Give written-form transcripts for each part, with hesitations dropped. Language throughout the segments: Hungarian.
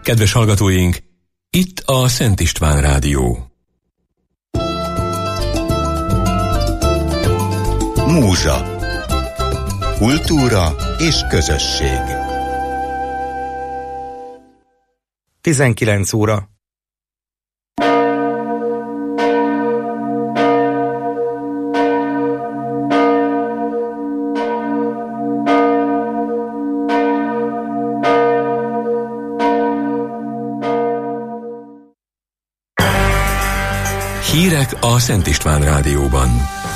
Kedves hallgatóink, itt a Szent István Rádió. Múzsa. Kultúra és közösség. 19 óra. Hírek a Szent István Rádióban.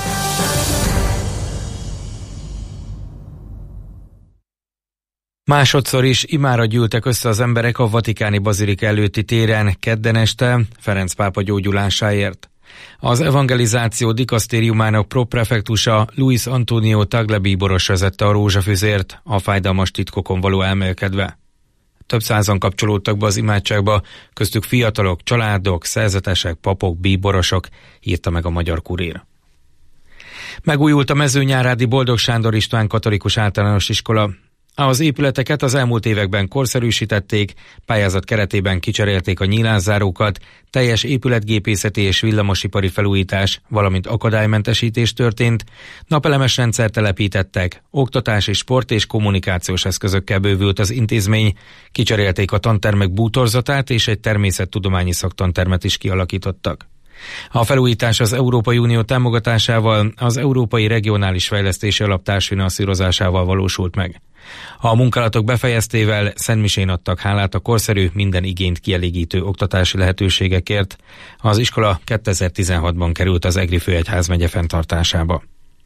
Másodszor is imára gyűltek össze az emberek a vatikáni bazilika előtti téren kedden este Ferenc pápa gyógyulásáért. Az evangelizáció dikasztériumának proprefektusa Luis Antonio Tagle bíboros vezette a rózsafüzért, a fájdalmas titkokon való elmélkedve. Több százan kapcsolódtak be az imádságba, köztük fiatalok, családok, szerzetesek, papok, bíborosok, írta meg a Magyar Kurír. Megújult a Mezőnyárádi Boldog Sándor István Katolikus Általános Iskola. Az épületeket az elmúlt években korszerűsítették, pályázat keretében kicserélték a nyílászárókat, teljes épületgépészeti és villamosipari felújítás, valamint akadálymentesítés történt, napelemes rendszert telepítettek, oktatási, sport és kommunikációs eszközökkel bővült az intézmény, kicserélték a tantermek bútorzatát és egy természettudományi szaktantermet is kialakítottak. A felújítás az Európai Unió támogatásával, az Európai Regionális Fejlesztési Alap társfinanszírozásával valósult meg. A munkálatok befejeztével szentmisén adtak hálát a korszerű, minden igényt kielégítő oktatási lehetőségekért. Az iskola 2016-ban került az Egri főegyházmegye fenntartásába.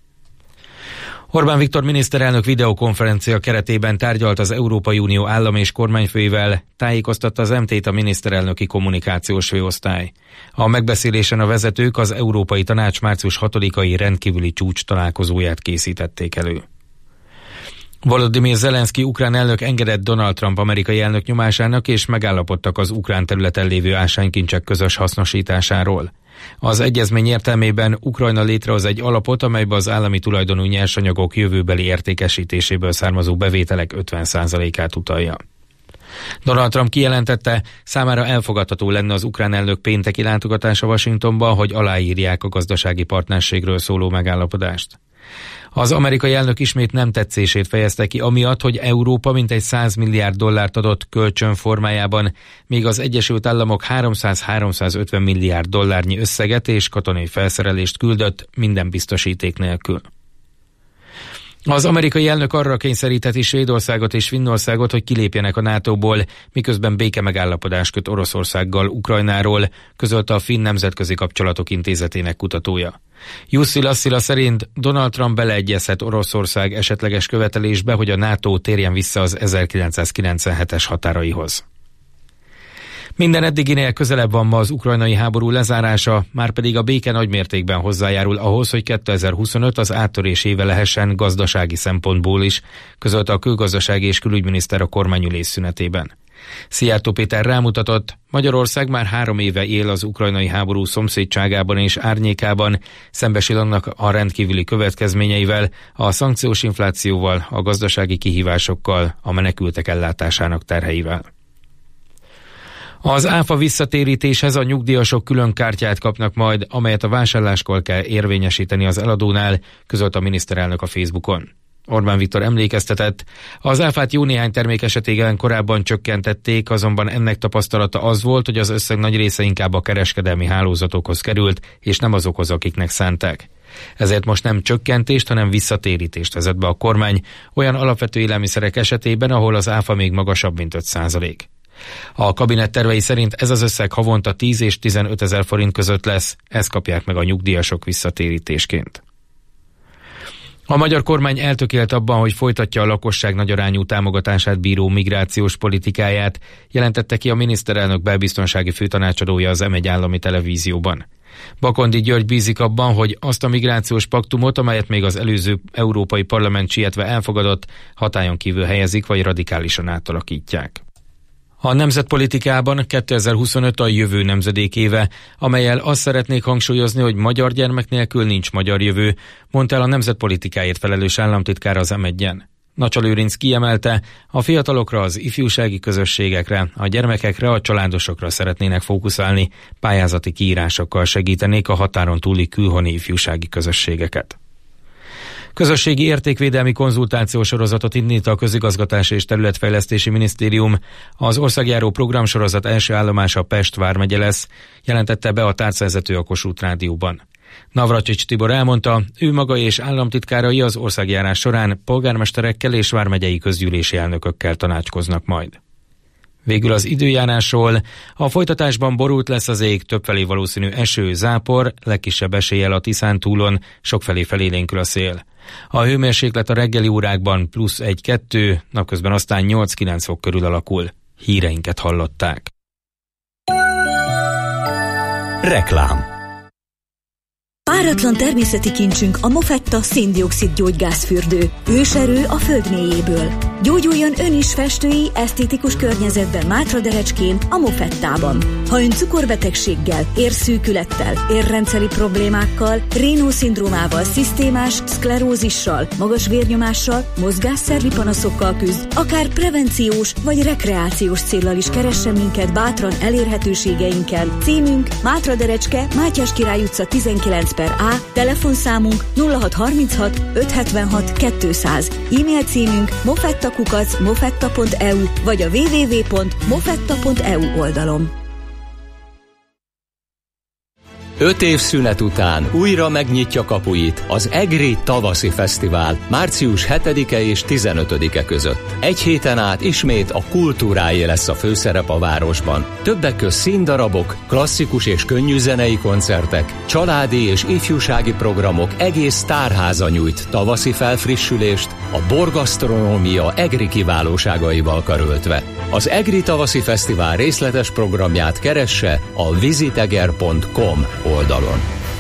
Orbán Viktor miniszterelnök videokonferencia keretében tárgyalt az Európai Unió állam- és kormányfőivel, tájékoztatta az MT-t a miniszterelnöki kommunikációs főosztály. A megbeszélésen a vezetők az Európai Tanács március 6-ai rendkívüli csúcs találkozóját készítették elő. Volodymyr Zelenszky ukrán elnök engedett Donald Trump amerikai elnök nyomásának, és megállapodtak az ukrán területen lévő ásványkincsek közös hasznosításáról. Az egyezmény értelmében Ukrajna létrehoz egy alapot, amelybe az állami tulajdonú nyersanyagok jövőbeli értékesítéséből származó bevételek 50%-át utalja. Donald Trump kijelentette, számára elfogadható lenne az ukrán elnök pénteki látogatása Washingtonba, hogy aláírják a gazdasági partnerségről szóló megállapodást. Az amerikai elnök ismét nem tetszését fejezte ki amiatt, hogy Európa mintegy 100 milliárd dollárt adott kölcsön formájában, míg az Egyesült Államok 300-350 milliárd dollárnyi összeget és katonai felszerelést küldött minden biztosíték nélkül. Az amerikai elnök arra kényszeríteti Svédországot és Finnországot, hogy kilépjenek a NATO-ból, miközben békemegállapodást köt Oroszországgal Ukrajnáról, közölte a Finn Nemzetközi Kapcsolatok Intézetének kutatója. Jussi Lassila szerint Donald Trump beleegyezhet Oroszország esetleges követelésbe, hogy a NATO térjen vissza az 1997-es határaihoz. Minden eddiginél közelebb van ma az ukrajnai háború lezárása, márpedig a béke nagymértékben hozzájárul ahhoz, hogy 2025 az áttörés éve lehessen gazdasági szempontból is, közölte a külgazdasági és külügyminiszter a kormányülés szünetében. Szijjártó Péter rámutatott, Magyarország már 3 éve él az ukrajnai háború szomszédságában és árnyékában, szembesül annak a rendkívüli következményeivel, a szankciós inflációval, a gazdasági kihívásokkal, a menekültek ellátásának terheivel. Az áfa visszatérítéshez a nyugdíjasok külön kártyát kapnak majd, amelyet a vásárláskor kell érvényesíteni az eladónál, közölte a miniszterelnök a Facebookon. Orbán Viktor emlékeztetett, az áfát jó néhány termék esetében korábban csökkentették, azonban ennek tapasztalata az volt, hogy az összeg nagy része inkább a kereskedelmi hálózatokhoz került, és nem azokhoz, akiknek szánták. Ezért most nem csökkentést, hanem visszatérítést vezet be a kormány olyan alapvető élelmiszerek esetében, ahol az áfa még magasabb, mint 5%. A kabinet tervei szerint ez az összeg havonta 10 és 15 ezer forint között lesz, ezt kapják meg a nyugdíjasok visszatérítésként. A magyar kormány eltökélt abban, hogy folytatja a lakosság nagyarányú támogatását bíró migrációs politikáját, jelentette ki a miniszterelnök belbiztonsági főtanácsadója az M1 állami televízióban. Bakondi György bízik abban, hogy azt a migrációs paktumot, amelyet még az előző Európai Parlament sietve elfogadott, hatályon kívül helyezik vagy radikálisan átalakítják. A nemzetpolitikában 2025 a jövő nemzedék éve, amellyel azt szeretnék hangsúlyozni, hogy magyar gyermek nélkül nincs magyar jövő, mondta el a nemzetpolitikáért felelős államtitkár az M1-en. Nacsa Lőrinc kiemelte, a fiatalokra, az ifjúsági közösségekre, a gyermekekre, a családosokra szeretnének fókuszálni, pályázati kiírásokkal segítenék a határon túli külhoni ifjúsági közösségeket. Közösségi értékvédelmi konzultációsorozatot indít a Közigazgatási és Területfejlesztési Minisztérium. Az országjáró programsorozat első állomása Pest vármegye lesz, jelentette be a tárcavezető a Kossuth Rádióban. Navracsics Tibor elmondta, ő maga és államtitkárai az országjárás során polgármesterekkel és vármegyei közgyűlési elnökökkel tanácskoznak majd. Végül az időjárásról. A folytatásban borult lesz az ég, többfelé valószínű eső, zápor, legkisebb eséllyel a Tiszántúlon, sokfelé felélénkül a szél. A hőmérséklet a reggeli órákban +1-2, napközben aztán 8-9 fok körül alakul. Híreinket hallották. Reklám. Páratlan természeti kincsünk a Mofetta szén-dioxid gyógygázfürdő. Őserő a föld mélyéből. Gyógyuljon ön is festői, esztétikus környezetben Mátraderecskén, a Mofettában. Ha ön cukorbetegséggel, érszűkülettel, érrendszeri problémákkal, Raynaud-szindrómával, szisztémás szklerózissal, magas vérnyomással, mozgásszervi panaszokkal küzd, akár prevenciós vagy rekreációs céllal is keressen minket bátran elérhetőségeinken. Címünk Mátraderecske, Mátyás Király utca 19/A, telefonszámunk 0636 576 200, e-mail címünk mofetta@mofetta.eu vagy a www.mofetta.eu oldalon. 5 év szünet után újra megnyitja kapuit az EGRI Tavaszi Fesztivál március 7-e és 15-e között. Egy héten át ismét a kultúráé lesz a főszerep a városban. Többek közt színdarabok, klasszikus és könnyű zenei koncertek, családi és ifjúsági programok, egész tárháza nyújt tavaszi felfrissülést, a borgasztronómia EGRI kiválóságaival karöltve. Az EGRI Tavaszi Fesztivál részletes programját keresse a visiteger.com oldalon.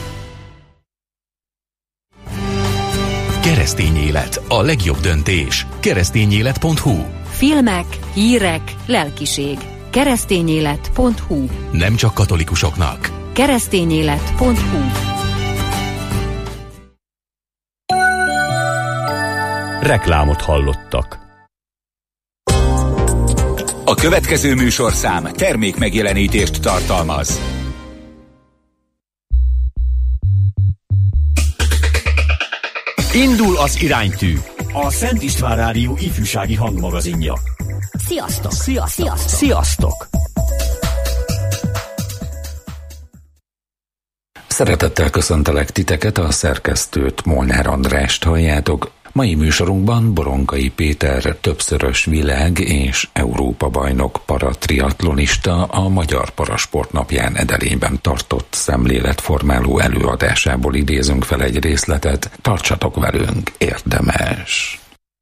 Keresztény élet, a legjobb döntés. Keresztényélet.hu. Filmek, hírek, lelkiség. Keresztényélet.hu. Nem csak katolikusoknak. Keresztényélet.hu. Reklámot hallottak. A következő műsorszám termékmegjelenítést tartalmaz. Indul az iránytű. A Szent István Rádió ifjúsági hangmagazinja. Sziasztok! Sziasztok! Sziasztok! Szeretettel köszöntelek titeket, a szerkesztőt, Molnár Andrást halljátok. Mai műsorunkban Boronkai Péter többszörös világ- és Európa-bajnok paratriatlonista a Magyar Parasport napján Edelényben tartott szemléletformáló előadásából idézünk fel egy részletet. Tartsatok velünk, érdemes!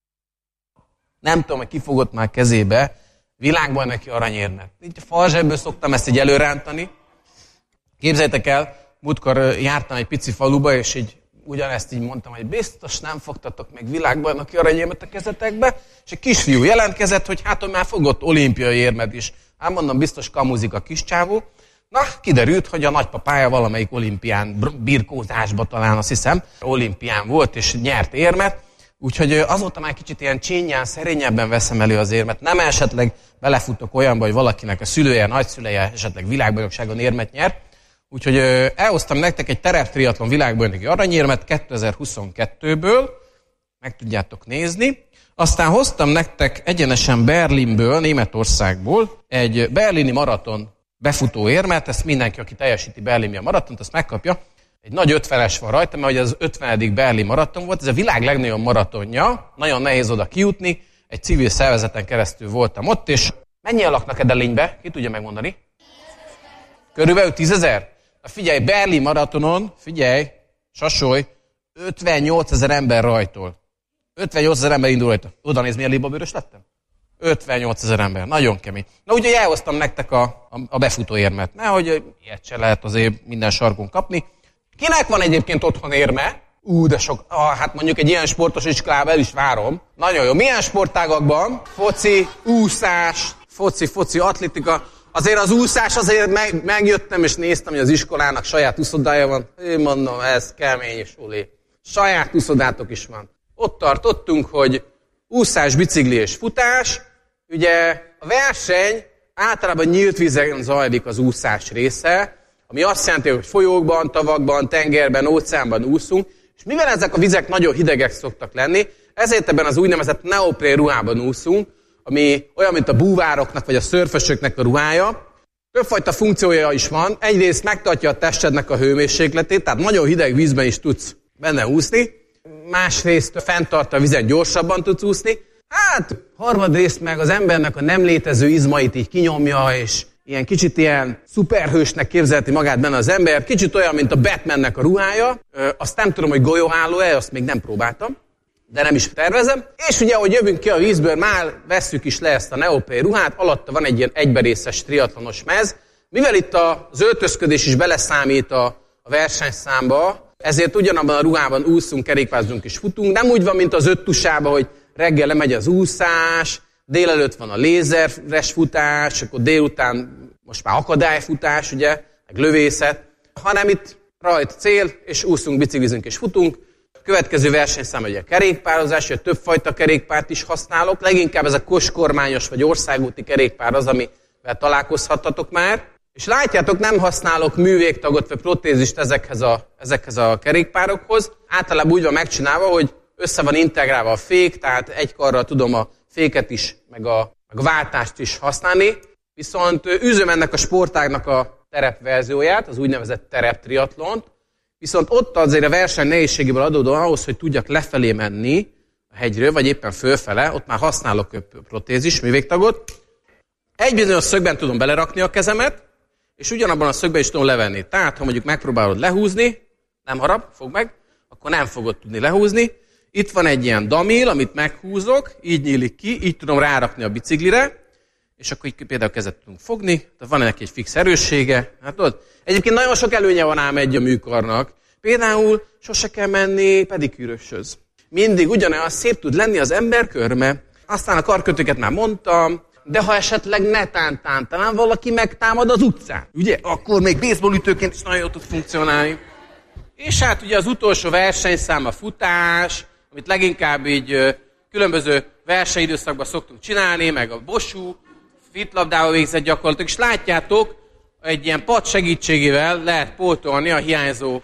Nem tudom, hogy ki fogott már kezébe világbajnoki aranyérmet. Így a falzsebből szoktam ezt így előrántani. Képzeljétek el, múltkor jártam egy pici faluba, és így ugyanezt így mondtam, hogy biztos nem fogtatok meg világbajnoki aranyérmet a kezetekbe, és egy kisfiú jelentkezett, hogy hát, hogy már fogott olimpiai érmet is. Hát mondom, biztos kamuzik a kiscsávó. Na, kiderült, hogy a nagypapája valamelyik olimpián, birkózásba talán, azt hiszem, olimpián volt, és nyert érmet. Úgyhogy azóta már kicsit ilyen csénján, szerényebben veszem elő az érmet. Nem esetleg belefutok olyanba, hogy valakinek a szülője, nagyszülője esetleg világbajnokságon érmet nyert. Úgyhogy elhoztam nektek egy tereptriatlon világbajnoki aranyérmet 2022-ből, meg tudjátok nézni. Aztán hoztam nektek egyenesen Berlinből, Németországból egy berlini maraton befutó érmet, ezt mindenki, aki teljesíti berlini a maratont, azt megkapja. Egy nagy 50-es van rajta, mert az 50. berlin maraton volt, ez a világ legnagyobb maratonja, nagyon nehéz oda kijutni, egy civil szervezeten keresztül voltam ott, és mennyien laknak Edelénybe? Ki tudja megmondani? Körülbelül 10 000? Na figyelj, Berlin maratonon, figyelj, sasolj, 58 000 ember rajtol. 58 000 ember indul rajta. Oda néz, milyen libabőrös lettem? 58 000 ember, nagyon kemény. Na úgyhogy elhoztam nektek a befutóérmet. Nehogy ilyet se lehet azért minden sarkon kapni. Kinek van egyébként otthon érme? De sok. Hát mondjuk egy ilyen sportos iskolában el is várom. Nagyon jó. Milyen sportágakban? Foci, úszás, foci, atlétika. Azért az úszás, azért megjöttem és néztem, hogy az iskolának saját úszodája van. Én mondom, ez kemény és olé. Saját úszodátok is van. Ott tartottunk, hogy úszás, bicikli és futás. Ugye a verseny általában nyílt vízen zajlik az úszás része, ami azt jelenti, hogy folyókban, tavakban, tengerben, óceánban úszunk, és mivel ezek a vizek nagyon hidegek szoktak lenni, ezért ebben az úgynevezett neoprén ruhában úszunk, ami olyan, mint a búvároknak vagy a szörfösöknek a ruhája. Többfajta funkciója is van. Egyrészt megtartja a testednek a hőmérsékletét, tehát nagyon hideg vízben is tudsz benne úszni. Másrészt fenntart a vizen, gyorsabban tudsz úszni. Hát harmadrészt meg az embernek a nem létező izmait így kinyomja, és kicsit ilyen szuperhősnek képzelheti magát benne az ember. Kicsit olyan, mint a Batmannek a ruhája. Azt nem tudom, hogy golyóálló-e, azt még nem próbáltam, de nem is tervezem. És ugye, ahogy jövünk ki a vízből, már vesszük is le ezt a neoprén ruhát, alatta van egy ilyen egyberészes triatlonos mez. Mivel itt az öltözködés is beleszámít a versenyszámba, ezért ugyanabban a ruhában úszunk, kerékpározunk és futunk. Nem úgy van, mint az öttusában, hogy reggel lemegy az úszás, délelőtt van a lézeres futás, akkor délután most már akadályfutás, ugye, meg lövészet, hanem itt rajt cél, és úszunk, biciklizünk és futunk. A következő versenyszám ugye a kerékpározás, hogy többfajta kerékpárt is használok, leginkább ez a koskormányos vagy országúti kerékpár az, amivel találkozhattatok már. És látjátok, nem használok művégtagot vagy protézist ezekhez a kerékpárokhoz. Általában úgy van megcsinálva, hogy össze van integrálva a fék, tehát egy karral tudom a féket is, meg a váltást is használni. Viszont űzöm ennek a sportágnak a terepverzióját, az úgynevezett tereptriatlont. Viszont ott azért a verseny nehézségéből adódóan ahhoz, hogy tudjak lefelé menni a hegyről, vagy éppen fölfele, ott már használok protézis, művégtagot. Egy bizonyos szögben tudom belerakni a kezemet, és ugyanabban a szögben is tudom levenni. Tehát, ha mondjuk megpróbálod lehúzni, nem harap, fogd meg, akkor nem fogod tudni lehúzni. Itt van egy ilyen damil, amit meghúzok, így nyílik ki, így tudom rárakni a biciklire, és akkor így például kezet tudunk fogni, tehát van ennek egy fix erőssége. Hát tudod, egyébként nagyon sok előnye van ám egy a műkarnak. Például sose kell menni pedikűröshöz. Mindig ugyanolyan szép tud lenni az ember körme. Aztán a karkötőket már mondtam, de ha esetleg netán talán valaki megtámad az utcán, ugye? Akkor még baseballütőként is nagyon jól tud funkcionálni. És hát ugye az utolsó versenyszám a futás, amit leginkább így különböző versenyidőszakban szoktunk csinálni, meg a bosú, fitlabdával végzett gyakorlatok, és látjátok, egy ilyen pad segítségével lehet pótolni a hiányzó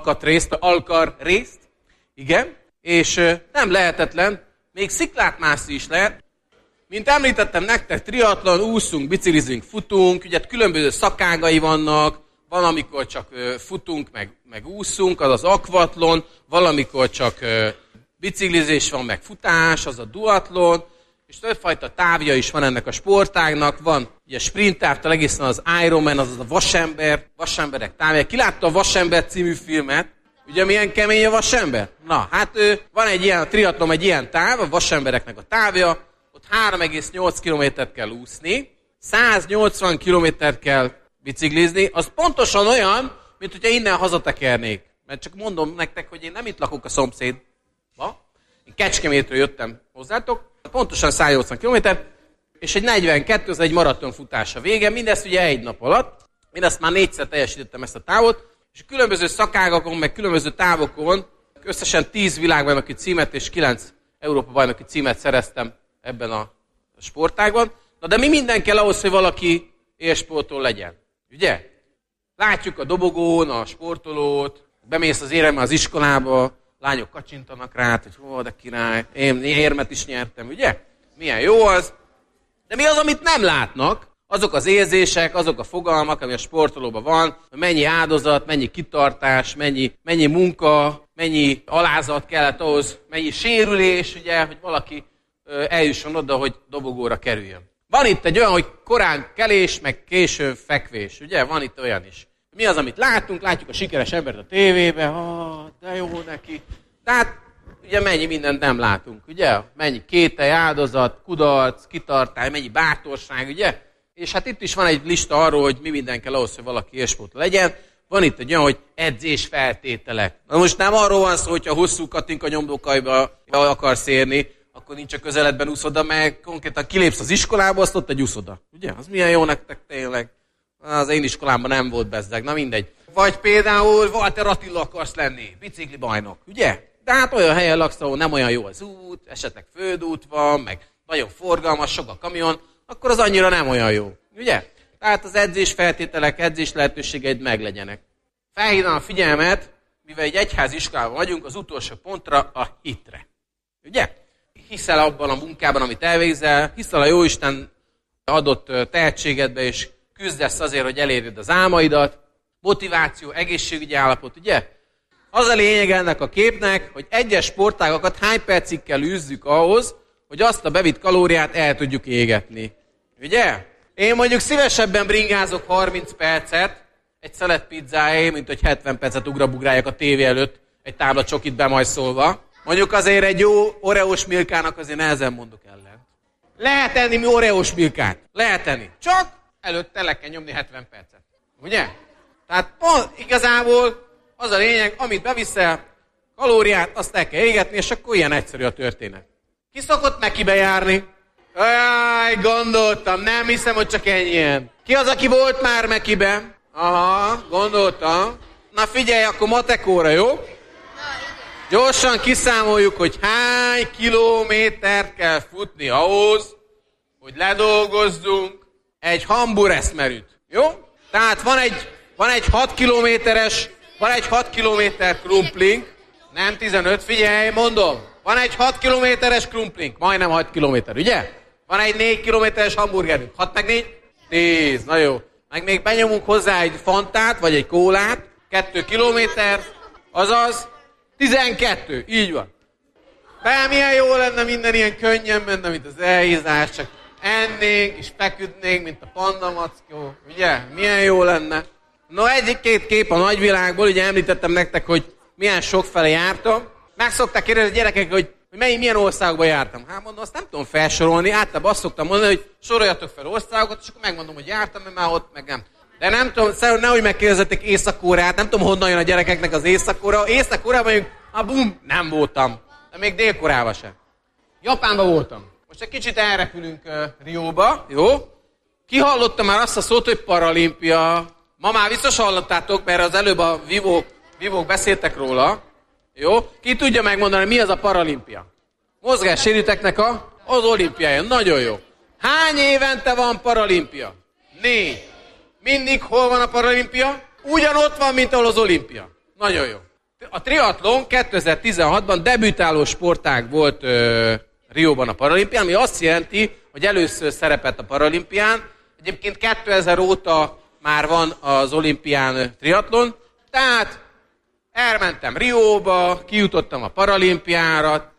alkarrészt, igen, és nem lehetetlen, még sziklát mászni is lehet. Mint említettem nektek, triatlon, úszunk, biciklizünk, futunk, ugye különböző szakágai vannak, van, amikor csak futunk, meg úszunk, az az akvatlon, valamikor csak biciklizés van, meg futás, az a duatlon, és többfajta távja is van ennek a sportágnak, van ugye sprinttávtól egészen az Ironman, az a vasemberek távja. Ki látta a Vasember című filmet? Ugye milyen kemény a vasember? Na, hát van egy ilyen, a triatlon egy ilyen táv, a vasembereknek a távja, ott 3,8 kilométert kell úszni, 180 kilométert kell biciklizni, az pontosan olyan, mint hogyha innen hazatekernék. Mert csak mondom nektek, hogy én nem itt lakok a szomszédba. Én Kecskemétről jöttem hozzátok, pontosan 180 kilométer, és egy 42, az egy maratonfutás a vége, mindezt ugye egy nap alatt. Mindezt már 4-szer teljesítettem ezt a távot, és különböző szakágakon, meg különböző távokon összesen 10 világbajnoki címet és 9 Európa-bajnoki címet szereztem ebben a sportágban. Na de mi minden kell ahhoz, hogy valaki élsportoló legyen? Ugye? Látjuk a dobogón a sportolót, bemész az éremmel az iskolába, lányok kacsintanak rá, hogy de király, én érmet is nyertem, ugye? Milyen jó az. De mi az, amit nem látnak? Azok az érzések, azok a fogalmak, ami a sportolóban van, hogy mennyi áldozat, mennyi kitartás, mennyi munka, mennyi alázat kellett ahhoz, mennyi sérülés, ugye, hogy valaki eljusson oda, hogy dobogóra kerüljön. Van itt egy olyan, hogy korán kelés, meg későn fekvés, ugye? Van itt olyan is. Mi az, amit látunk? Látjuk a sikeres embert a tévében, de jó neki. Tehát ugye mennyi mindent nem látunk, ugye? Mennyi kételj, áldozat, kudarc, kitartály, mennyi bátorság, ugye? És hát itt is van egy lista arról, hogy mi minden kell ahhoz, hogy valaki élsportoló legyen. Van itt egy olyan, hogy edzés feltételek. Na most nem arról van szó, hogyha hosszú katinka nyomdókajba akarsz érni, akkor nincs a közeledben úszoda, mert konkrétan kilépsz az iskolába, azt ott egy úszoda. Ugye? Az milyen jó nektek tényleg. Az én iskolámban nem volt bezzeg, na mindegy. Vagy például Walter Attila akarsz lenni, bicikli bajnok, ugye? De hát olyan helyen laksz, ahol nem olyan jó az út, esetleg földút van, meg nagyon forgalmas, sok a kamion, akkor az annyira nem olyan jó. Ugye? Tehát az edzés feltételek, edzés lehetőségeid meglegyenek. Felhívnám a figyelmet, mivel egy egyháziskolában vagyunk, az utolsó pontra, a hitre. Ugye? Hiszel abban a munkában, amit elvégzel, hiszel a Jóisten adott tehetségedbe, és küzdesz azért, hogy elérjed az álmaidat, motiváció, egészségügyi állapot, ugye? Az a lényeg ennek a képnek, hogy egyes sportágakat hány percig kell űzzük ahhoz, hogy azt a bevitt kalóriát el tudjuk égetni. Ugye? Én mondjuk szívesebben bringázok 30 percet egy szelet pizzáért, mint hogy 70 percet ugrabugráljak a tévé előtt egy tábla csokit bemajszolva. Mondjuk azért egy jó oreós milkának azért nehezen mondok ellen. Lehet enni mi oreós milkát? Lehet enni. Csak előtte le kell nyomni 70 percet. Ugye? Tehát igazából az a lényeg, amit beviszel, kalóriát, azt el kell égetni, és akkor ilyen egyszerű a történet. Ki szokott Mekibe járni? Jaj, gondoltam, nem hiszem, hogy csak ennyien. Ki az, aki volt már Mekiben? Aha, gondoltam. Na figyelj, akkor matekóra, jó? Gyorsan kiszámoljuk, hogy hány kilométert kell futni ahhoz, hogy ledolgozzunk egy hambureszmerűt. Jó? Tehát van egy 6 kilométeres, van egy 6 kilométer krumplink, nem 15, figyelj, mondom. Van egy 6 kilométeres krumplink, majdnem 6 kilométer, ugye? Van egy 4 kilométeres hamburgerünk. 6 meg 4? 10, na jó. Meg még benyomunk hozzá egy fantát, vagy egy kólát, 2 kilométer, azaz 12, így van. De milyen jó lenne minden ilyen könnyen menne, mint az elhízás, csak ennénk és feküdnénk, mint a pandamackó, ugye? Milyen jó lenne. No, egy-két kép a nagyvilágból, ugye említettem nektek, hogy milyen sokfele jártam. Meg szokták kérdezni a gyerekek, hogy milyen országokban jártam. Hát mondom, azt nem tudom felsorolni, általában azt szoktam mondani, hogy soroljatok fel országokat, és akkor megmondom, hogy jártam, mert már ott meg nem. De nem tudom, nehogy megkérdezzetek Észak-Koreát, nem tudom, honnan jön a gyerekeknek az Észak-Korea. Észak-Koreában mondjuk, nem voltam. De még Dél-Koreában sem. Japánban voltam. Most egy kicsit elrepülünk Rióba, jó? Ki hallotta már azt a szót, hogy paralimpia? Ma már biztos hallottátok, mert az előbb a vívók beszéltek róla. Jó? Ki tudja megmondani, mi az a paralimpia? Mozgássérülteknek az olimpiája. Nagyon jó. Hány évente van paralimpia? 4. Mindig hol van a paralimpia? Ugyanott van, mint ahol az olimpia. Nagyon jó. A triatlon 2016-ban debütáló sportág volt Rióban a paralimpián, ami azt jelenti, hogy először szerepelt a paralimpián. Egyébként 2000 óta már van az olimpián triatlon, tehát elmentem Rióba, kijutottam a paralimpiára,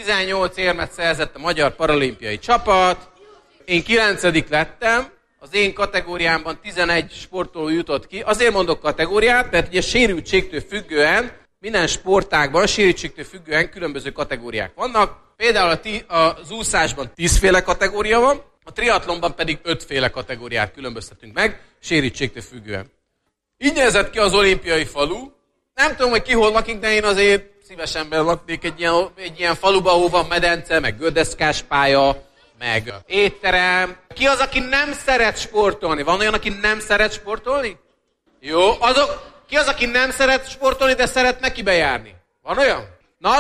18 érmet szerzett a magyar paralimpiai csapat, én 9. lettem, az én kategóriámban 11 sportoló jutott ki. Azért mondok kategóriát, mert ugye sérültségtől függően, minden sportágban sérültségtől függően különböző kategóriák vannak. Például az úszásban 10 féle kategória van, a triatlonban pedig 5 féle kategóriát különböztetünk meg, sérültségtől függően. Így nézett ki az olimpiai falu. Nem tudom, hogy ki hol lakik, de én azért szívesen laknék egy ilyen faluba, ahol van medence, meg gördeszkás pálya, meg étterem. Ki az, aki nem szeret sportolni? Van olyan, aki nem szeret sportolni? Jó, ki az, aki nem szeret sportolni, de szeret Mekibe járni? Van olyan? Na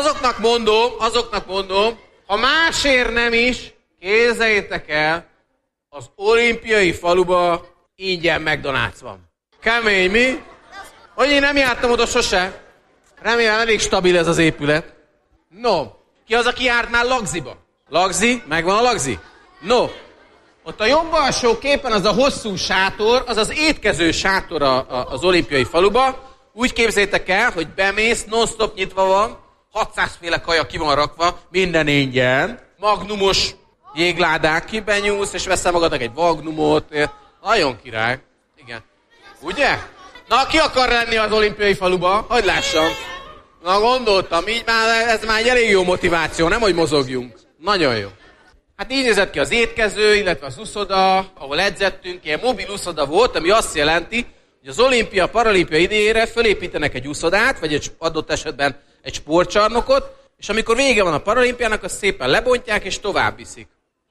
azoknak mondom, ha másért nem is, képzeljétek el, az olimpiai faluba ingyen McDonald's van. Kemény, mi? Hogy én nem jártam oda sose. Remélem elég stabil ez az épület. No, ki az, aki járt már Lagziba? Lagzi? Megvan a Lagzi? No, ott a jobb alsó képen az a hosszú sátor, az az étkező sátor az olimpiai faluba. Úgy képzeljétek el, hogy bemész, non-stop nyitva van, 600 féle kaja ki van rakva, minden ingyen, magnumos jégládák, kibenyúlsz, és veszel magadnak egy magnumot. Nagyon király. Igen. Ugye? Na, ki akar lenni az olimpiai faluba? Hadd lássam. Na, gondoltam, így már, ez már egy elég jó motiváció, nem, hogy mozogjunk. Nagyon jó. Hát így nézett ki az étkező, illetve az uszoda, ahol edzettünk, ilyen mobil uszoda volt, ami azt jelenti, hogy az olimpia-paralimpia idejére fölépítenek egy uszodát, vagy egy adott esetben egy sportcsarnokot, és amikor vége van a paralimpiának, azt szépen lebontják, és tovább viszik.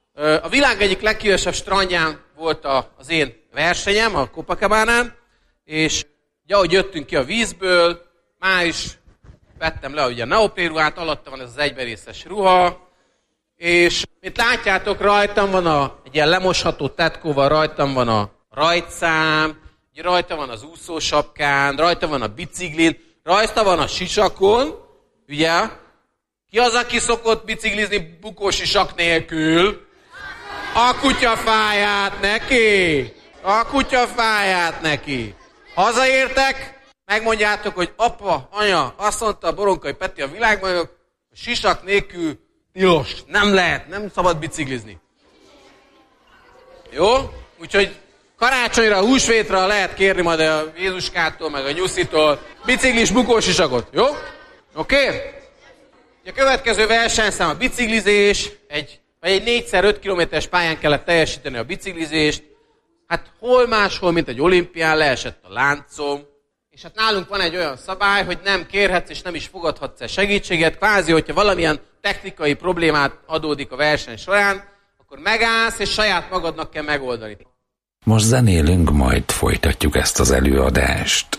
A világ egyik leghíresebb strandján volt az én versenyem, a Copacabanán, és ahogy jöttünk ki a vízből, már is vettem le ugye a neoprénruhát, alatta van ez az egyberészes ruha, és mint látjátok, rajtam van egy ilyen lemosható tetkóval, rajtam van a rajtszám, rajta van az úszósapkán, rajta van a biciklin, rajta van a sisakon, ugye? Ki az, aki szokott biciklizni bukósisak nélkül? A kutya fáját neki! A kutya fáját neki! Hazaértek, megmondjátok, hogy apa, anya, azt mondta a Boronkai Peti a világbajnok, hogy sisak nélkül tilos, nem lehet, nem szabad biciklizni. Jó? Úgyhogy karácsonyra, húsvétra lehet kérni majd a Jézuskától, meg a Nyuszitól biciklis bukósisakot, jó? Oké? A következő versenyszám a biciklizés, egy 4x5 kilométeres pályán kellett teljesíteni a biciklizést, hát hol máshol, mint egy olimpián leesett a láncom, és hát nálunk van egy olyan szabály, hogy nem kérhetsz és nem is fogadhatsz el segítséget, kvázi, hogyha valamilyen technikai problémát adódik a verseny során, akkor megállsz és saját magadnak kell megoldani. Most zenélünk, majd folytatjuk ezt az előadást.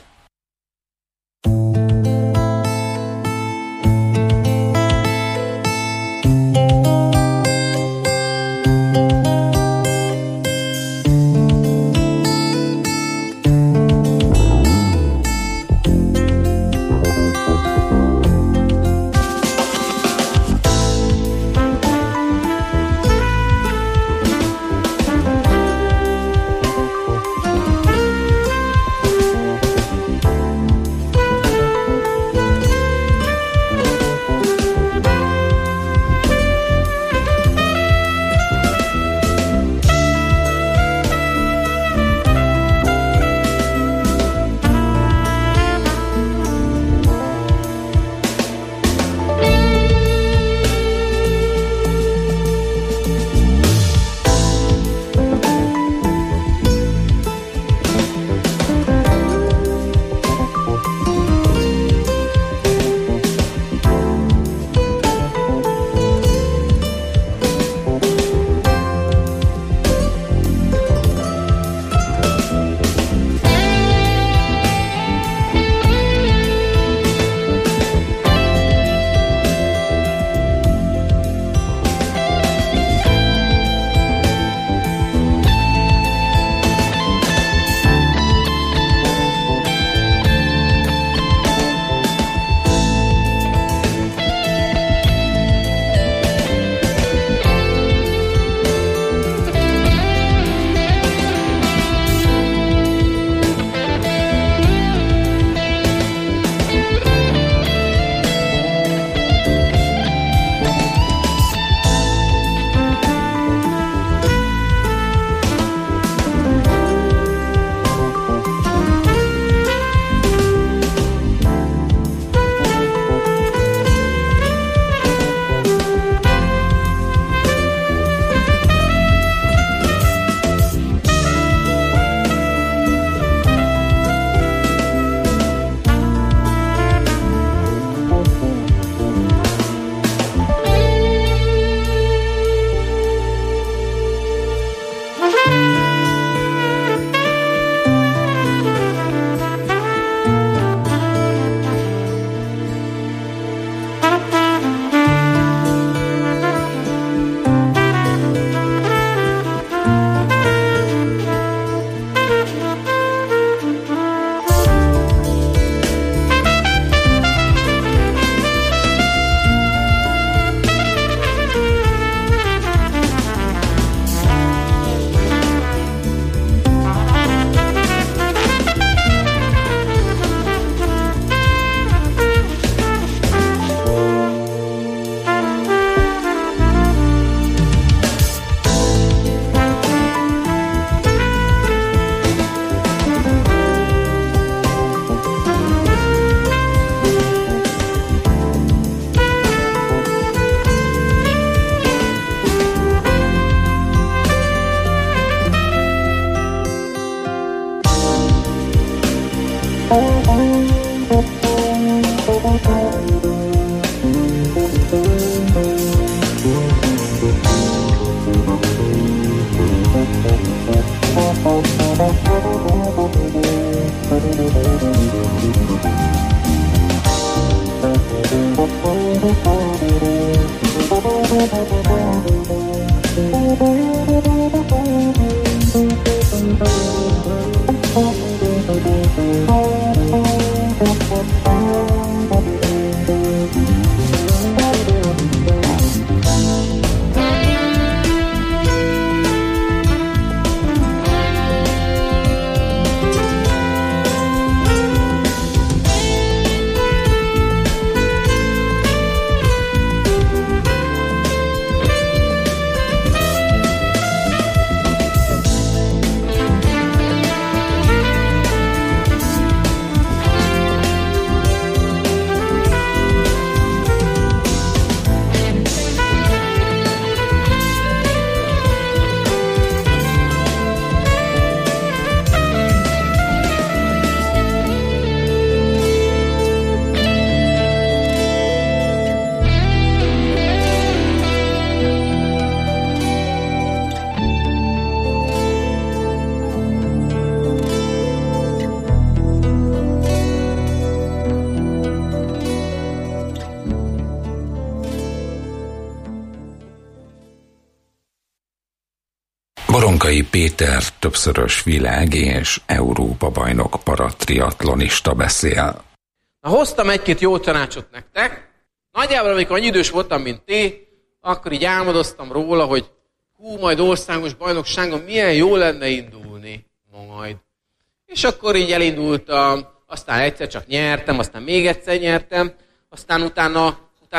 Boronkai Péter többszörös világ- és Európa-bajnok paratriatlonista beszél. Na, hoztam egy-két jó tanácsot nektek. Nagyjából, amikor annyi idős voltam, mint ti, akkor így álmodoztam róla, hogy majd országos bajnokságon milyen jó lenne indulni majd. És akkor így elindultam, aztán egyszer csak nyertem, aztán még egyszer nyertem, aztán utána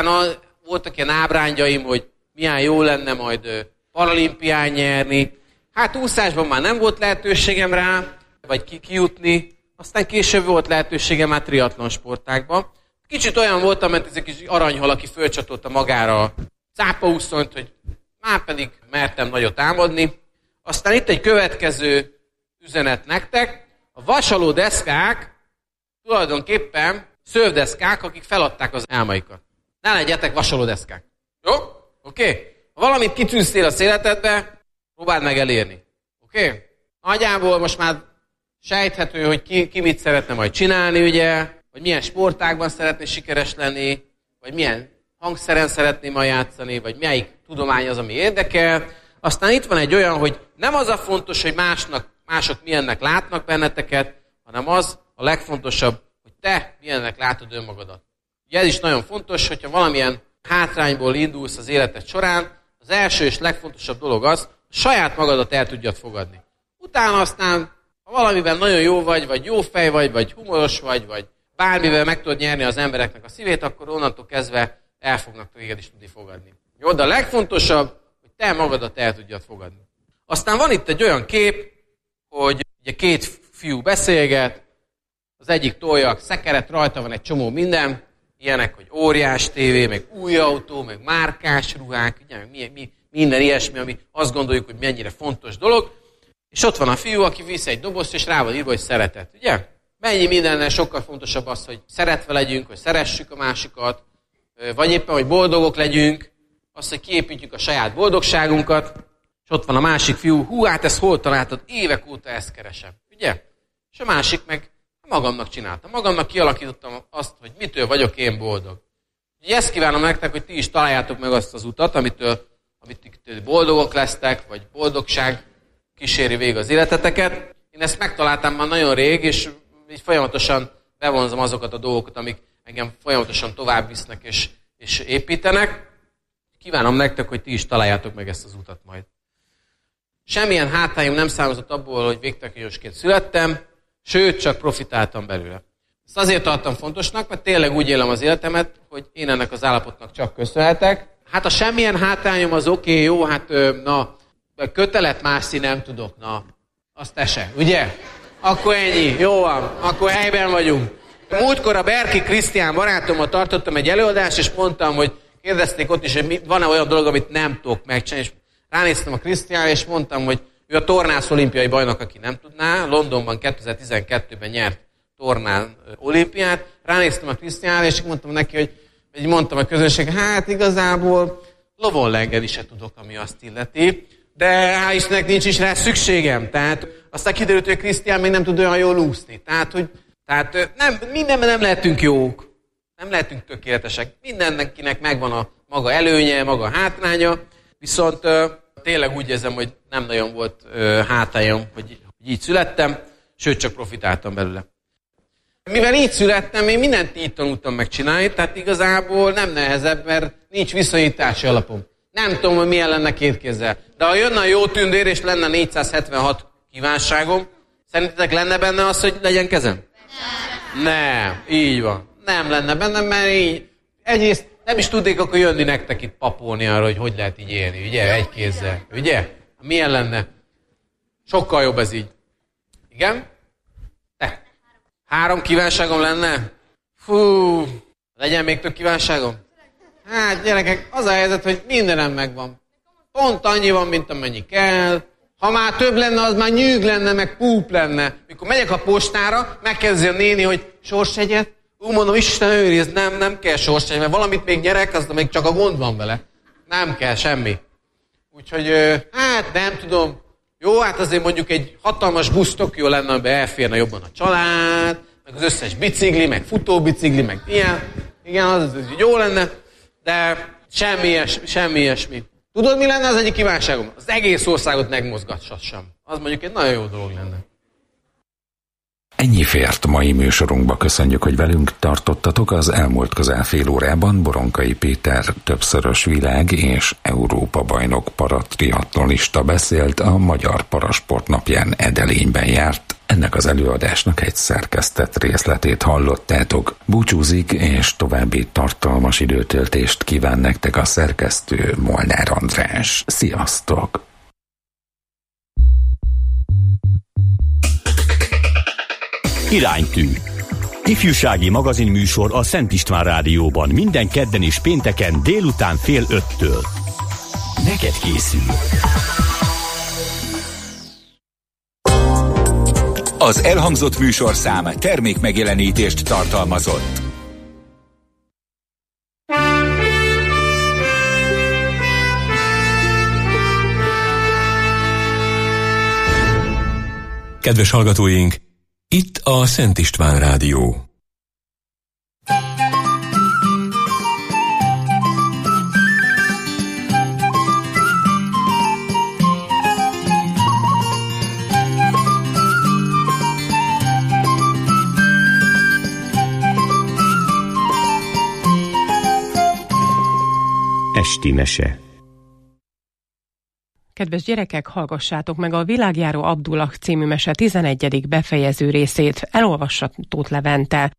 voltak ilyen ábrányjaim, hogy milyen jó lenne majd paralimpián nyerni. Hát úszásban már nem volt lehetőségem rá, vagy kijutni, aztán később volt lehetőségem már triatlon sportákban. Kicsit olyan voltam, mert ez egy kis aranyhal, aki fölcsatolta magára a cápaúszonyt, hogy már pedig mertem nagyot álmodni. Aztán itt egy következő üzenet nektek. A vasaló deszkák tulajdonképpen szövdeszkák, akik feladták az álmaikat. Ne legyetek vasaló deszkák. Jó? Oké? Ha valamit kitűztél a életedbe, próbáld meg elérni. Oké? Nagyjából most már sejthető, hogy ki mit szeretne majd csinálni, ugye? Vagy milyen sportágban szeretné sikeres lenni, vagy milyen hangszeren szeretné majd játszani, vagy melyik tudomány az, ami érdekel. Aztán itt van egy olyan, hogy nem az a fontos, hogy mások milyennek látnak benneteket, hanem az a legfontosabb, hogy te milyennek látod önmagadat. Ugye ez is nagyon fontos, hogyha valamilyen hátrányból indulsz az életed során, az első és legfontosabb dolog az, hogy saját magadat el tudjad fogadni. Utána aztán, ha valamiben nagyon jó vagy jó fej vagy humoros vagy bármivel meg tudod nyerni az embereknek a szívét, akkor onnantól kezdve el fognak téged is tudni fogadni. Jó, de a legfontosabb, hogy te magadat el tudjad fogadni. Aztán van itt egy olyan kép, hogy ugye két fiú beszélget, az egyik tolja a szekeret, rajta van egy csomó minden, ilyenek, hogy óriás tévé, meg új autó, meg márkás ruhák, ugye, meg minden ilyesmi, ami azt gondoljuk, hogy mennyire fontos dolog. És ott van a fiú, aki visz egy dobozt, és rá van írva, hogy szeretet. Ugye? Mennyi mindennel sokkal fontosabb az, hogy szeretve legyünk, hogy szeressük a másikat, vagy éppen, hogy boldogok legyünk, az, hogy kiépítjük a saját boldogságunkat. És ott van a másik fiú, hát ezt hol találtad? Évek óta ezt keresem. Ugye? És a másik meg magamnak csináltam. Magamnak kialakítottam azt, hogy mitől vagyok én boldog. Ugye ezt kívánom nektek, hogy ti is találjátok meg azt az utat, amitől boldogok lesztek, vagy boldogság kíséri végig az életeteket. Én ezt megtaláltam már nagyon rég, és így folyamatosan bevonzom azokat a dolgokat, amik engem folyamatosan tovább visznek és építenek. Kívánom nektek, hogy ti is találjátok meg ezt az utat majd. Semmilyen hátrányom nem származott abból, hogy végtelenségként születtem, sőt, csak profitáltam belőle. Ezt azért tartom fontosnak, mert tényleg úgy élem az életemet, hogy én ennek az állapotnak csak köszönhetek. Hát a semmilyen hátrányom az oké, jó, hát kötelet mászni nem tudok, azt te se, ugye? Akkor ennyi, jó van, akkor helyben vagyunk. Múltkor a Berki Krisztián barátommal tartottam egy előadást, és mondtam, hogy kérdezték ott is, hogy van-e olyan dolog, amit nem tudok megcsinálni, és ránéztem a Krisztiánra, és mondtam, hogy ő a tornász olimpiai bajnok, aki nem tudná, Londonban 2012-ben nyert tornán olimpiát, ránéztem a Krisztiánra, és mondtam neki, hogy mondtam a közönség, hát igazából lovon lengeni se tudok, ami azt illeti, de hál' Istennek nincs is rá szükségem. Tehát aztán kiderült, hogy Krisztián még nem tud olyan jól úszni. Tehát mindenben nem lehetünk jók, nem lehetünk tökéletesek. Mindenkinek megvan a maga előnye, maga hátránya, viszont tényleg úgy érzem, hogy nem nagyon volt hátályom, hogy így születtem, sőt, csak profitáltam belőle. Mivel így születtem, én mindent így tanultam megcsinálni, tehát igazából nem nehezebb, mert nincs viszonyítási alapom. Nem tudom, hogy milyen lenne két kézzel. De ha jönne a jó tündér, és lenne 476 kívánságom, szerintetek lenne benne az, hogy legyen kezem? Nem, így van. Nem lenne benne, mert így egyrészt nem is tudnék akkor jönni nektek itt papolni arra, hogy lehet így élni, ugye? Egy kézzel, ugye? Milyen lenne? Sokkal jobb ez így. Igen? Te? 3 kívánságom lenne? Fú, legyen még több kívánságom? Hát gyerekek, az a helyzet, hogy mindenem megvan. Pont annyi van, mint amennyi kell. Ha már több lenne, az már nyűg lenne, meg púp lenne. Mikor megyek a postára, megkérdezi a néni, hogy sorsjegyet? Mondom, Isten őriz, nem kell sorsjegy, mert valamit még nyerek, az még csak a gond van vele. Nem kell semmi. Úgyhogy, hát nem tudom. Jó, hát azért mondjuk egy hatalmas busz tök jó lenne, amiben elférne jobban a család, meg az összes bicikli, meg futóbicikli, meg ilyen. Igen, az jó lenne, de semmi ilyesmi. Tudod, mi lenne az egyik kívánságom? Az egész országot megmozgatsassam. Az mondjuk egy nagyon jó dolog lenne. Ennyi fért mai műsorunkba. Köszönjük, hogy velünk tartottatok. Az elmúlt közel fél órában Boronkai Péter többszörös világ- és Európa-bajnok paratriatlonista beszélt, a Magyar Parasport napján Edelényben járt. Ennek az előadásnak egy szerkesztett részletét hallottátok. Búcsúzik, és további tartalmas időtöltést kíván nektek a szerkesztő, Molnár András. Sziasztok! Iránytű. Ifjúsági magazinműsor a Szent István Rádióban minden kedden és pénteken délután 4:30-től. Neked készül. Az elhangzott műsorszám termékmegjelenítést tartalmazott. Kedves hallgatóink, itt a Szent István Rádió. Esti mese. Kedves gyerekek, hallgassátok meg a Világjáró Abdullah című mese 11. befejező részét. Elolvassa Tóth Levente.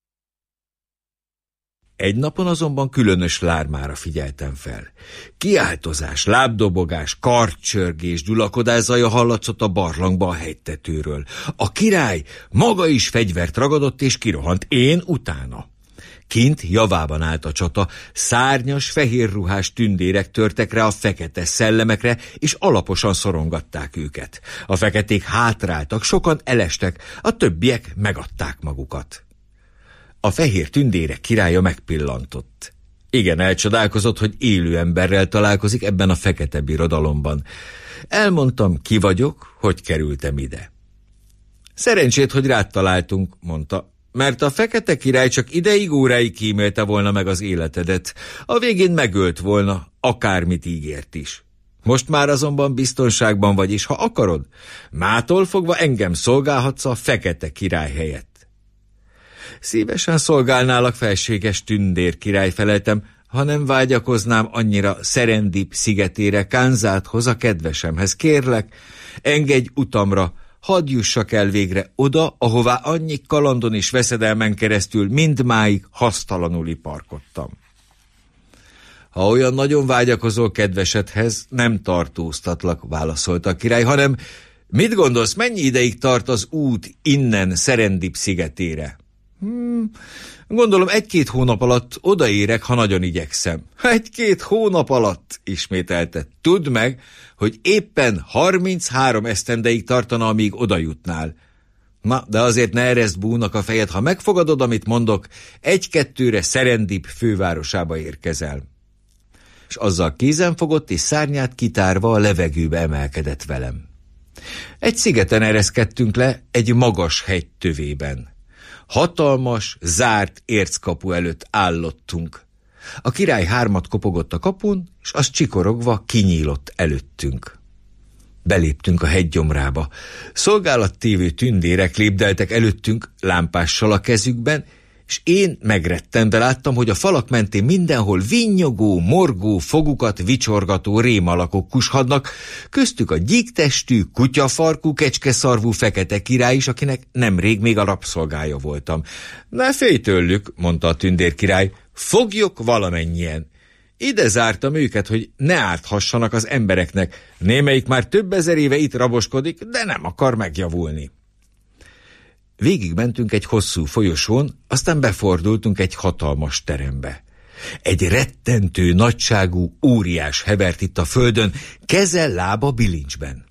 Egy napon azonban különös lármára figyeltem fel. Kiáltozás, lábdobogás, kartcsörgés, gyulakodás zaja hallatszott a barlangba a hegytetőről. A király maga is fegyvert ragadott és kirohant, én utána. Kint javában állt a csata, szárnyas, fehérruhás tündérek törtek rá a fekete szellemekre, és alaposan szorongatták őket. A feketék hátráltak, sokan elestek, a többiek megadták magukat. A fehér tündérek királya megpillantott. Igen, elcsodálkozott, hogy élő emberrel találkozik ebben a fekete birodalomban. Elmondtam, ki vagyok, hogy kerültem ide. Szerencsét, hogy rád találtunk, mondta, mert a fekete király csak ideig, óráig kímélte volna meg az életedet. A végén megölt volna, akármit ígért is. Most már azonban biztonságban vagy, és ha akarod, mától fogva engem szolgálhatsz a fekete király helyett. Szívesen szolgálnálak, felséges tündér király, feleltem, ha nem vágyakoznám annyira Szerendip szigetére, Kánzáthoz, a kedvesemhez. Kérlek, engedj utamra, hadd jussak el végre oda, ahová annyi kalandon és veszedelmen keresztül mindmáig hasztalanul iparkodtam. Ha olyan nagyon vágyakozol kedvesedhez, nem tartóztatlak, válaszolta a király, hanem mit gondolsz, mennyi ideig tart az út innen Szerendip szigetére? Gondolom 1-2 hónap alatt odaérek, ha nagyon igyekszem. 1-2 hónap alatt, ismételte. Tudd meg, hogy éppen 33 esztendeig tartana, amíg oda jutnál. Na, de azért ne ereszd búnak a fejed, ha megfogadod, amit mondok, 1-2-re Szerendip fővárosába érkezel. És azzal kézen fogott, és szárnyát kitárva a levegőbe emelkedett velem. Egy szigeten ereszkedtünk le, egy magas hegy tövében. Hatalmas, zárt érckapu előtt állottunk. A király 3 kopogott a kapun, és az csikorogva kinyílott előttünk. Beléptünk a hegygyomrába. Szolgálattévő tündérek lépdeltek előttünk lámpással a kezükben, és én megrettem, de láttam, hogy a falak mentén mindenhol vinnyogó, morgó, fogukat vicsorgató rémalakok kushadnak, köztük a gyíktestű, kutyafarkú, kecskeszarvú fekete király is, akinek nemrég még a rabszolgája voltam. Ne félj tőlük, mondta a tündérkirály, fogjuk valamennyien. Ide zártam őket, hogy ne árthassanak az embereknek. Némelyik már több ezer éve itt raboskodik, de nem akar megjavulni. Végig mentünk egy hosszú folyosón, aztán befordultunk egy hatalmas terembe. Egy rettentő nagyságú óriás hevert itt a földön, keze, lába bilincsben.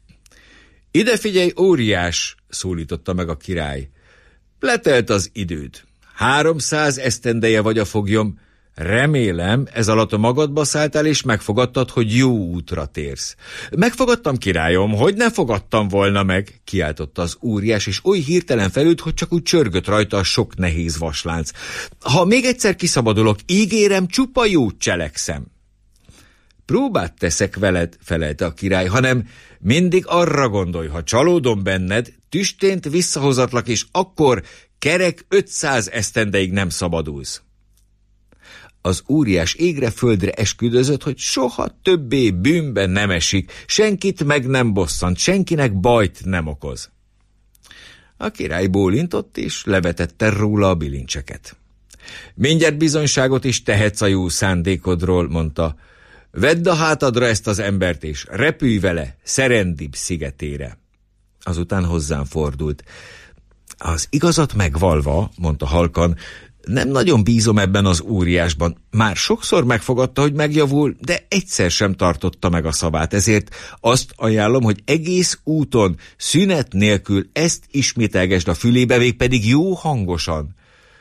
Ide figyelj, óriás, szólította meg a király. Letelt az időd. 300 esztendeje vagy a foglyom. Remélem, ez alatt a magadba szálltál, és megfogadtad, hogy jó útra térsz. Megfogadtam, királyom, hogy ne fogadtam volna meg, kiáltotta az óriás, és oly hirtelen felült, hogy csak úgy csörgött rajta a sok nehéz vaslánc. Ha még egyszer kiszabadulok, ígérem, csupa jót cselekszem. Próbát teszek veled, felelte a király, hanem mindig arra gondolj, ha csalódom benned, tüstént visszahozatlak, és akkor kerek 500 esztendeig nem szabadulsz. Az óriás égre földre esküdözött, hogy soha többé bűnben nem esik, senkit meg nem bosszant, senkinek bajt nem okoz. A király bólintott, és levetette róla a bilincseket. Mindjárt bizonyságot is tehetsz a jó szándékodról, mondta. Vedd a hátadra ezt az embert, és repülj vele Szerendib szigetére. Azután hozzám fordult. Az igazat megvalva, mondta halkan, nem nagyon bízom ebben az óriásban. Már sokszor megfogadta, hogy megjavul, de egyszer sem tartotta meg a szavát. Ezért azt ajánlom, hogy egész úton, szünet nélkül ezt ismételgesd a fülébe, végpedig jó hangosan.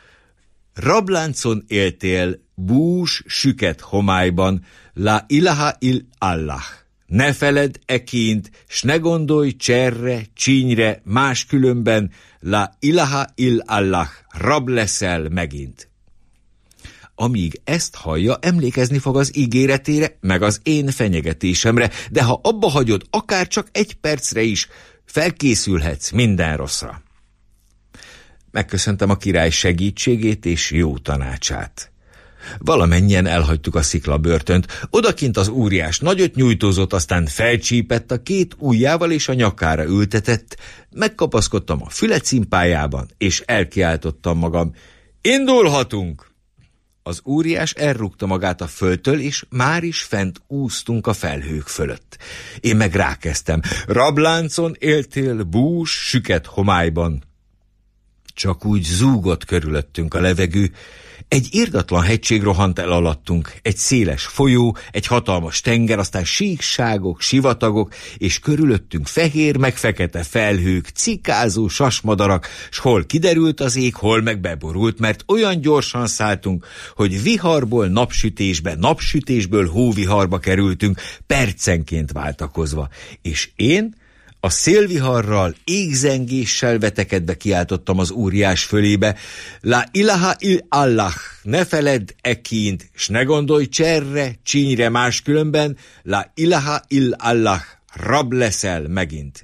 Rabláncon éltél, bús süket homályban, la ilaha illallah. Ne feledd ekint, s ne gondolj cserre, csínyre, máskülönben, la ilaha illallah, rab leszel megint. Amíg ezt hallja, emlékezni fog az ígéretére, meg az én fenyegetésemre, de ha abba hagyod akár csak 1 percre is, felkészülhetsz minden rosszra. Megköszöntem a király segítségét és jó tanácsát. Valamennyien elhagytuk a sziklabörtönt. Odakint az óriás nagyot nyújtózott, aztán felcsípett, a 2 ujjával és a nyakára ültetett. Megkapaszkodtam a fülecimpájában, és elkiáltottam magam. Indulhatunk! Az óriás elrúgta magát a földtől, és már is fent úsztunk a felhők fölött. Én meg rákezdtem. Rabláncon éltél, bús süket homályban. Csak úgy zúgott körülöttünk a levegő. Egy irdatlan hegység rohant el alattunk, egy széles folyó, egy hatalmas tenger, aztán síkságok, sivatagok, és körülöttünk fehér meg fekete felhők, cikázó sasmadarak, s hol kiderült az ég, hol meg beborult, mert olyan gyorsan szálltunk, hogy viharból napsütésbe, napsütésből hóviharba kerültünk, percenként váltakozva. És én a szélviharral, égzengéssel vetekedve kiáltottam az óriás fölébe. La ilaha illallah, ne feledd ekint, s ne gondolj cserre, csínyre máskülönben, la ilaha illallah, rab leszel megint.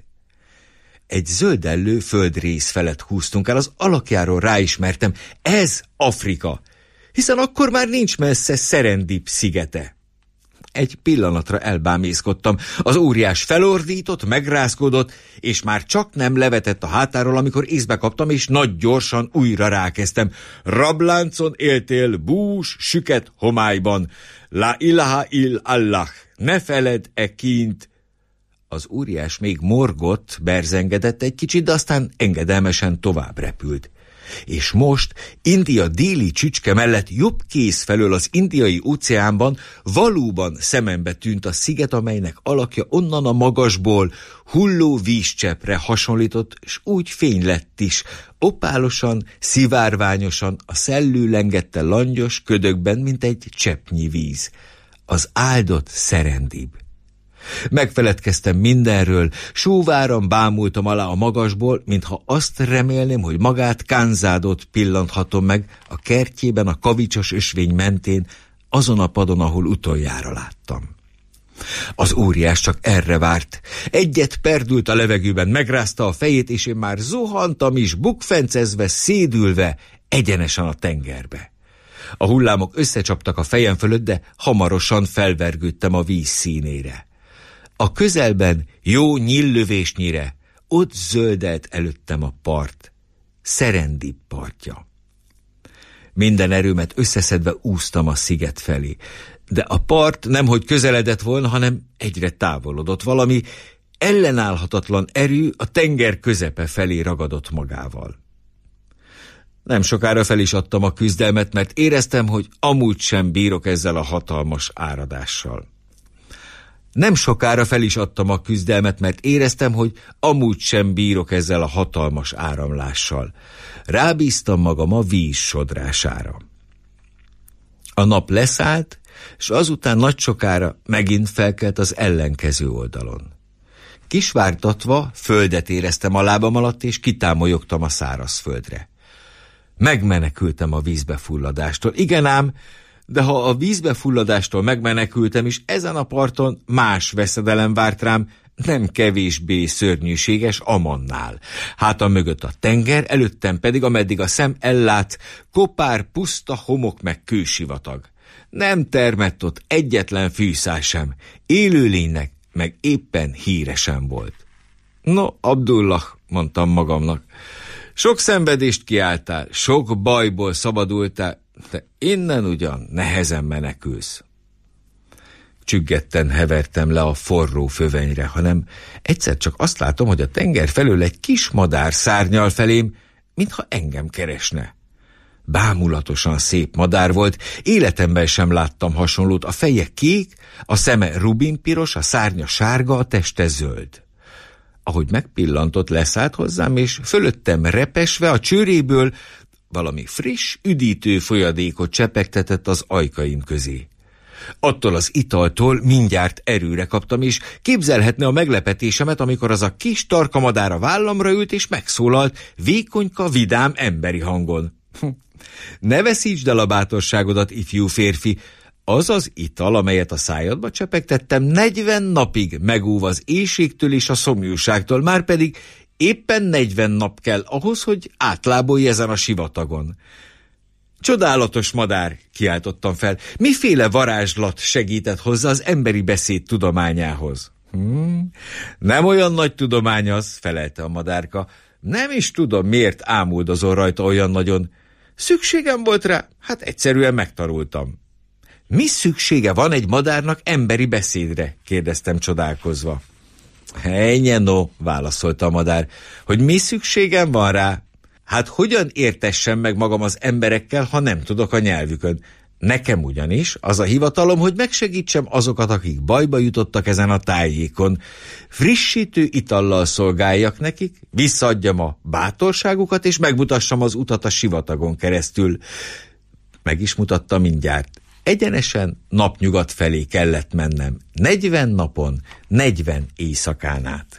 Egy zöldellő földrész felett húztunk el, az alakjáról ráismertem, ez Afrika, hiszen akkor már nincs messze Szerendib szigete. Egy pillanatra elbámészkodtam. Az óriás felordított, megrázkodott, és már csak nem levetett a hátáról, amikor észbe kaptam, és nagy gyorsan újra rákezdtem. Rabláncon éltél, bús süket homályban. La ilaha illallah, ne feledd ekint. Az óriás még morgott, berzengedett egy kicsit, de aztán engedelmesen tovább repült. És most India déli csücske mellett jobb kéz felől az Indiai óceánban valóban szemembe tűnt a sziget, amelynek alakja onnan a magasból hulló vízcseppre hasonlított, és úgy fény lett is, opálosan, szivárványosan a szellő lengette langyos ködökben, mint egy cseppnyi víz. Az áldott Szerendib. Megfeledkeztem mindenről, sóváran bámultam alá a magasból, mintha azt remélném, hogy magát Kánzádot pillanthatom meg a kertjében a kavicsos ösvény mentén, azon a padon, ahol utoljára láttam. Az óriás csak erre várt. Egyet perdült a levegőben, megrázta a fejét, és én már zuhantam is, bukfencezve, szédülve, egyenesen a tengerbe. A hullámok összecsaptak a fejem fölött, de hamarosan felvergődtem a víz színére. A közelben, jó nyíllövésnyire, ott zöldelt előttem a part, Szerendib partja. Minden erőmet összeszedve úsztam a sziget felé, de a part nemhogy közeledett volna, hanem egyre távolodott. Valami ellenállhatatlan erő a tenger közepe felé ragadott magával. Nem sokára fel is adtam a küzdelmet, mert éreztem, hogy amúgy sem bírok ezzel a hatalmas áradással. Nem sokára fel is adtam a küzdelmet, mert éreztem, hogy amúgy sem bírok ezzel a hatalmas áramlással. Rábíztam magam a víz sodrására. A nap leszállt, és azután nagy sokára megint felkelt az ellenkező oldalon. Kisvártatva földet éreztem a lábam alatt, és kitámolyogtam a szárazföldre. Megmenekültem a vízbefulladástól. Igen ám, de ha a vízbefulladástól megmenekültem is, ezen a parton más veszedelem várt rám, nem kevésbé szörnyűséges Amannál. Hátam mögött a tenger, előttem pedig, ameddig a szem ellát, kopár, puszta homok meg kősivatag. Nem termett ott egyetlen fűszál sem, élőlénynek meg éppen híre sem volt. No, Abdullah, mondtam magamnak, sok szenvedést kiálltál, sok bajból szabadultál, de innen ugyan nehezen menekülsz. Csüggetten hevertem le a forró fövenyre, hanem egyszer csak azt látom, hogy a tenger felől egy kis madár szárnyal felém, mintha engem keresne. Bámulatosan szép madár volt, életemben sem láttam hasonlót, a feje kék, a szeme rubinpiros, a szárnya sárga, a teste zöld. Ahogy megpillantott, leszállt hozzám, és fölöttem repesve a csőréből valami friss, üdítő folyadékot csepegtetett az ajkaim közé. Attól az italtól mindjárt erőre kaptam, és képzelhetne a meglepetésemet, amikor az a kis tarka madár a vállamra ült, és megszólalt vékonyka, vidám emberi hangon. Ne veszítsd el a bátorságodat, ifjú férfi! Az az ital, amelyet a szájadba csepegtettem, 40 napig megóv az éhségtől és a szomjúságtól, márpedig éppen 40 nap kell ahhoz, hogy átlábolj ezen a sivatagon. Csodálatos madár, kiáltottam fel. Miféle varázslat segített hozzá az emberi beszéd tudományához? Nem olyan nagy tudomány az, felelte a madárka. Nem is tudom, miért ámuldozol rajta olyan nagyon. Szükségem volt rá, hát egyszerűen megtanultam. Mi szüksége van egy madárnak emberi beszédre? Kérdeztem csodálkozva. Ennyi no, válaszolta a madár, hogy mi szükségem van rá? Hát hogyan értessem meg magam az emberekkel, ha nem tudok a nyelvükön? Nekem ugyanis az a hivatalom, hogy megsegítsem azokat, akik bajba jutottak ezen a tájékon. Frissítő itallal szolgáljak nekik, visszaadjam a bátorságukat, és megmutassam az utat a sivatagon keresztül. Meg is mutatta mindjárt. Egyenesen napnyugat felé kellett mennem. 40 napon, 40 éjszakán át.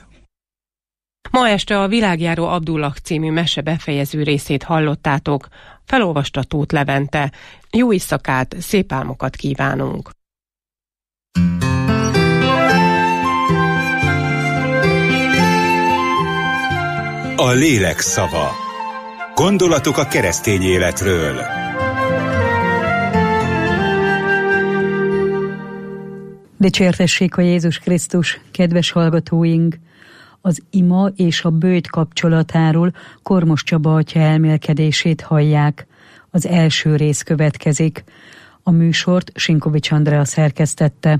Ma este a Világjáró Abdullah című mese befejező részét hallottátok. Felolvasta Tóth Levente. Jó éjszakát, szép álmokat kívánunk! A lélek szava. Gondolatok a keresztény életről. Dicsértessék a Jézus Krisztus, kedves hallgatóink! Az ima és a böjt kapcsolatáról Kormos Csaba atya elmélkedését hallják. Az első rész következik. A műsort Sinkovics Andrea szerkesztette.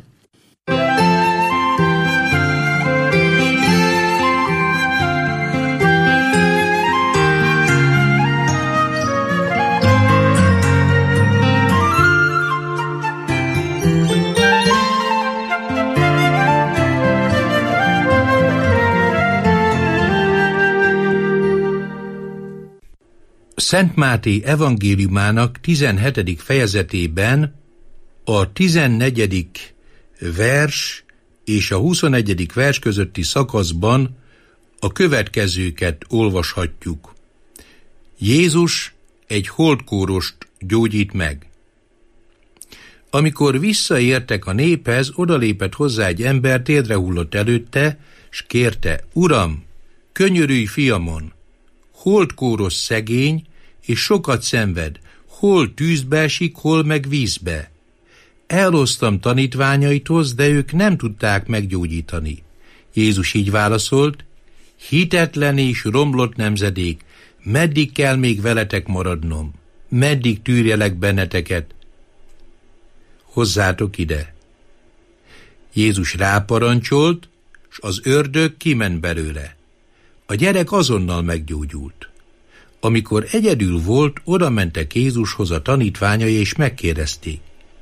Szent Máté evangéliumának 17. fejezetében a 14. vers és a 21. vers közötti szakaszban a következőket olvashatjuk. Jézus egy holdkórost gyógyít meg. Amikor visszaértek a néphez, odalépett hozzá egy ember, térdre hullott előtte, s kérte: Uram, könyörülj fiamon, holdkóros szegény, és sokat szenved, hol tűzbe esik, hol meg vízbe. Elhoztam tanítványaithoz, de ők nem tudták meggyógyítani. Jézus így válaszolt: hitetlen és romlott nemzedék, meddig kell még veletek maradnom? Meddig tűrjelek benneteket? Hozzátok ide. Jézus ráparancsolt, s az ördög kiment belőle. A gyerek azonnal meggyógyult. Amikor egyedül volt, oda mentek Jézushoz a tanítványai, és megkérdezték: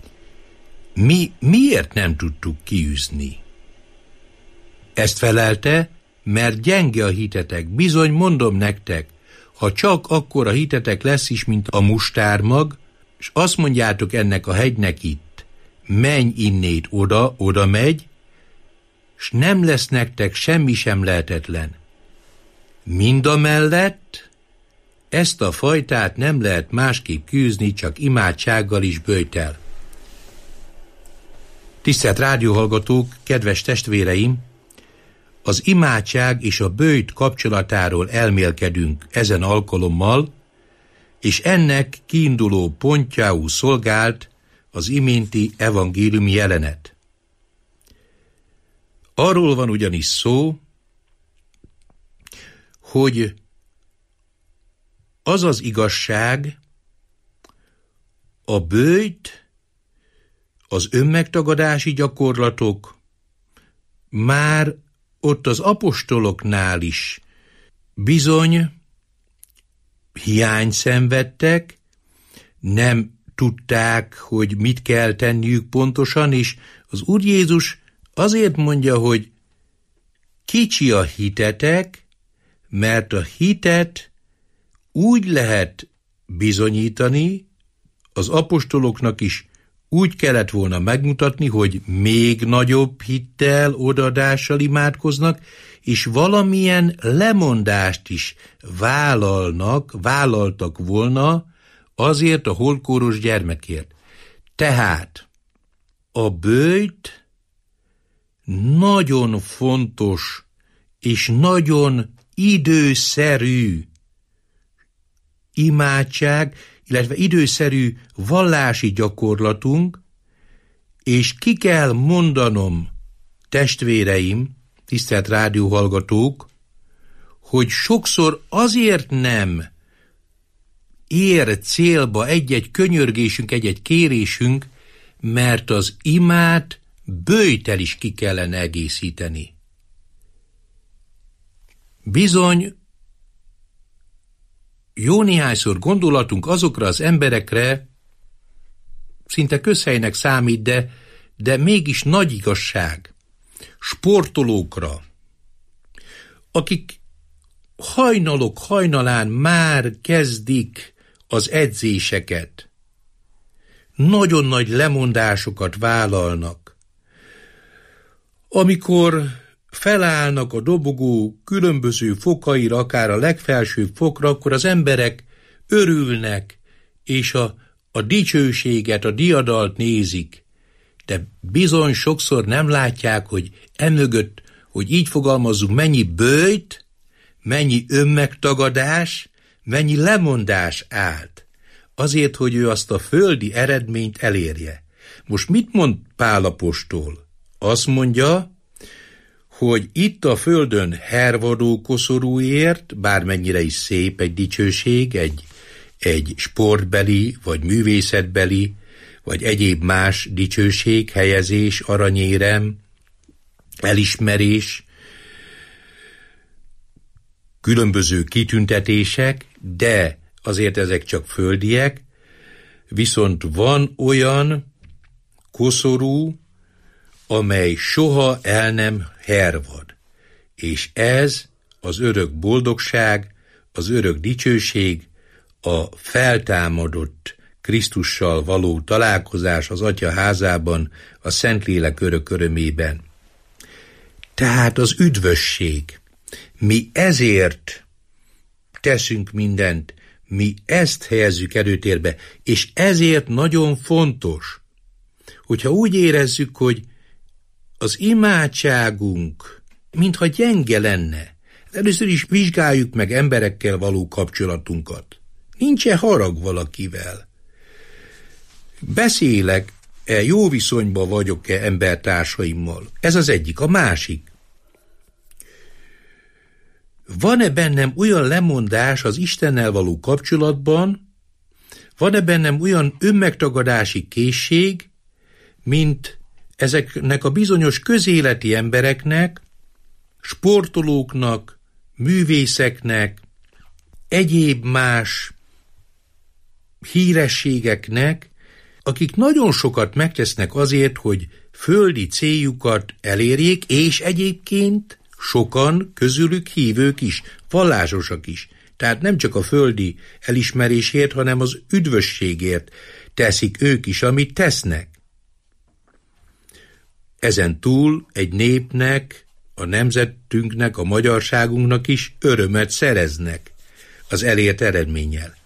miért nem tudtuk kiűzni? Ezt felelte: mert gyenge a hitetek. Bizony, mondom nektek, ha csak akkora hitetek lesz is, mint a mustármag, és azt mondjátok ennek a hegynek itt: menj innét oda, oda megy, s nem lesz nektek semmi sem lehetetlen. Mindamellett ezt a fajtát nem lehet másképp küzdni, csak imádsággal és böjttel. Tisztelt rádióhallgatók, kedves testvéreim! Az imádság és a böjt kapcsolatáról elmélkedünk ezen alkalommal, és ennek kiinduló pontjául szolgált az iménti evangéliumi jelenet. Arról van ugyanis szó, hogy az az igazság, a böjt, az önmegtagadási gyakorlatok már ott az apostoloknál is bizony hiányt szenvedtek, nem tudták, hogy mit kell tenniük pontosan, és az Úr Jézus azért mondja, hogy kicsi a hitetek, mert a hitet úgy lehet bizonyítani, az apostoloknak is úgy kellett volna megmutatni, hogy még nagyobb hittel, odaadással imádkoznak, és valamilyen lemondást is vállaltak volna azért a holdkóros gyermekért. Tehát a böjt nagyon fontos és nagyon időszerű imádság, illetve időszerű vallási gyakorlatunk, és ki kell mondanom, testvéreim, tisztelt rádióhallgatók, hogy sokszor azért nem ér célba egy-egy könyörgésünk, egy-egy kérésünk, mert az imát böjttel is ki kellene egészíteni. Bizony, jó néhányszor gondolatunk azokra az emberekre, szinte közhelynek számít, de mégis nagy igazság, sportolókra, akik hajnalán már kezdik az edzéseket, nagyon nagy lemondásokat vállalnak. Amikor felállnak a dobogó különböző fokaira, akár a legfelsőbb fokra, akkor az emberek örülnek, és a dicsőséget, a diadalt nézik. De bizony sokszor nem látják, hogy emögött, hogy így fogalmazzunk, mennyi böjt, mennyi önmegtagadás, mennyi lemondás állt. Azért, hogy ő azt a földi eredményt elérje. Most mit mond Pál apostol? Azt mondja, hogy itt a földön hervadó koszorúért, bármennyire is szép egy dicsőség, egy sportbeli, vagy művészetbeli, vagy egyéb más dicsőség, helyezés, aranyérem, elismerés, különböző kitüntetések, de azért ezek csak földiek, viszont van olyan koszorú, amely soha el nem hervad, és ez az örök boldogság, az örök dicsőség, a feltámadott Krisztussal való találkozás az Atya házában, a Szentlélek örök örömében. Tehát az üdvösség. Mi ezért teszünk mindent, mi ezt helyezzük előtérbe, és ezért nagyon fontos, hogyha úgy érezzük, hogy az imádságunk mintha gyenge lenne, először is vizsgáljuk meg emberekkel való kapcsolatunkat. Nincs-e harag valakivel? Beszélek-e, jó viszonyban vagyok-e embertársaimmal? Ez az egyik. A másik. Van-e bennem olyan lemondás az Istennel való kapcsolatban, van-e bennem olyan önmegtagadási készség, mint ezeknek a bizonyos közéleti embereknek, sportolóknak, művészeknek, egyéb más hírességeknek, akik nagyon sokat megtesznek azért, hogy földi céljukat elérjék, és egyébként sokan közülük hívők is, vallásosak is. Tehát nem csak a földi elismerésért, hanem az üdvösségért teszik ők is, amit tesznek. Ezen túl egy népnek, a nemzetünknek, a magyarságunknak is örömet szereznek az elért eredménnyel.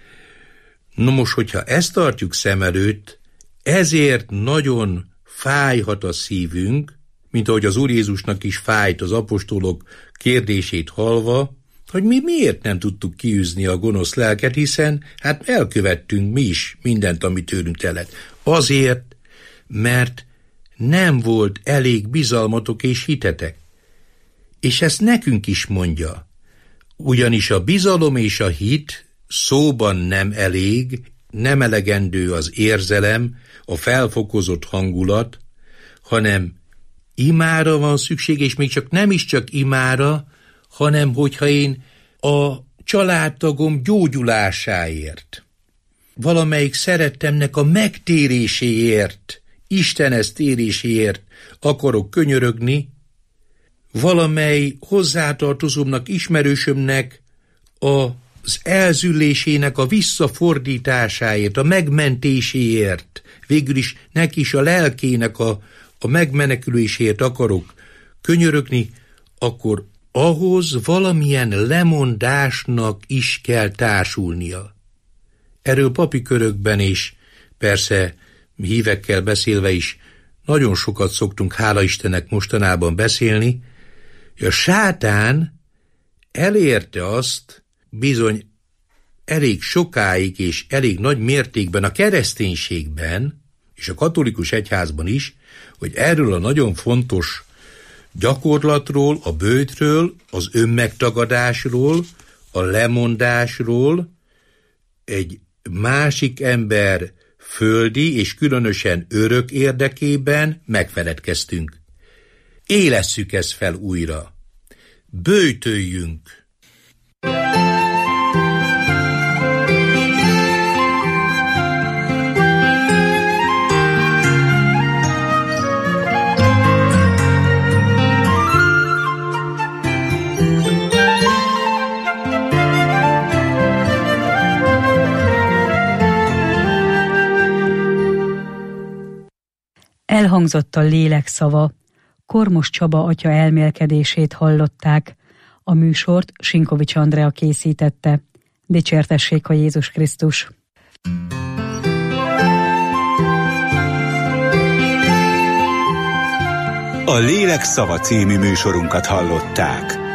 No most, hogyha ezt tartjuk szem előtt, ezért nagyon fájhat a szívünk, mint ahogy az Úr Jézusnak is fájt az apostolok kérdését hallva, hogy mi miért nem tudtuk kiűzni a gonosz lelket, hiszen hát elkövettünk mi is mindent, ami tőlünk telett. Azért, mert nem volt elég bizalmatok és hitetek. És ezt nekünk is mondja. Ugyanis a bizalom és a hit szóban nem elég, nem elegendő az érzelem, a felfokozott hangulat, hanem imára van szükség, és még csak nem is csak imára, hanem hogyha én a családtagom gyógyulásáért, valamelyik szerettemnek a megtéréséért, Istenhez téréséért akarok könyörögni, valamely hozzátartozómnak, ismerősömnek az elzüllésének a visszafordításáért, a megmentéséért, végül is neki is a lelkének a megmeneküléséért akarok könyörögni, akkor ahhoz valamilyen lemondásnak is kell társulnia. Erről papi körökben is, persze hívekkel beszélve is nagyon sokat szoktunk, hála Istennek, mostanában beszélni, hogy a sátán elérte azt bizony elég sokáig és elég nagy mértékben a kereszténységben és a katolikus egyházban is, hogy erről a nagyon fontos gyakorlatról, a böjtről, az önmegtagadásról, a lemondásról egy másik ember földi és különösen örök érdekében megfeledkeztünk. Élesszük ezt fel újra. Böjtöljünk! Elhangzott a lélek szava, Kormos Csaba atya elmélkedését hallották. A műsort Sinkovics Andrea készítette. Dicsértessék a Jézus Krisztus! A Lélek szava című műsorunkat hallották.